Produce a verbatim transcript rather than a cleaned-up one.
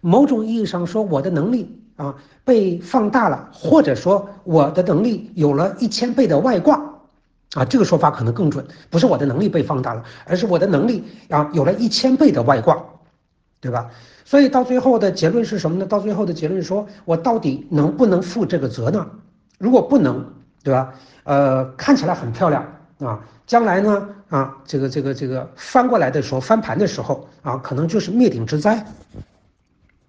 某种意义上说，我的能力啊被放大了，或者说我的能力有了一千倍的外挂，啊，这个说法可能更准，不是我的能力被放大了，而是我的能力啊有了一千倍的外挂，对吧？所以到最后的结论是什么呢？到最后的结论是说我到底能不能负这个责呢？如果不能，对吧？呃，看起来很漂亮啊，将来呢啊，这个这个这个翻过来的时候，翻盘的时候啊，可能就是灭顶之灾。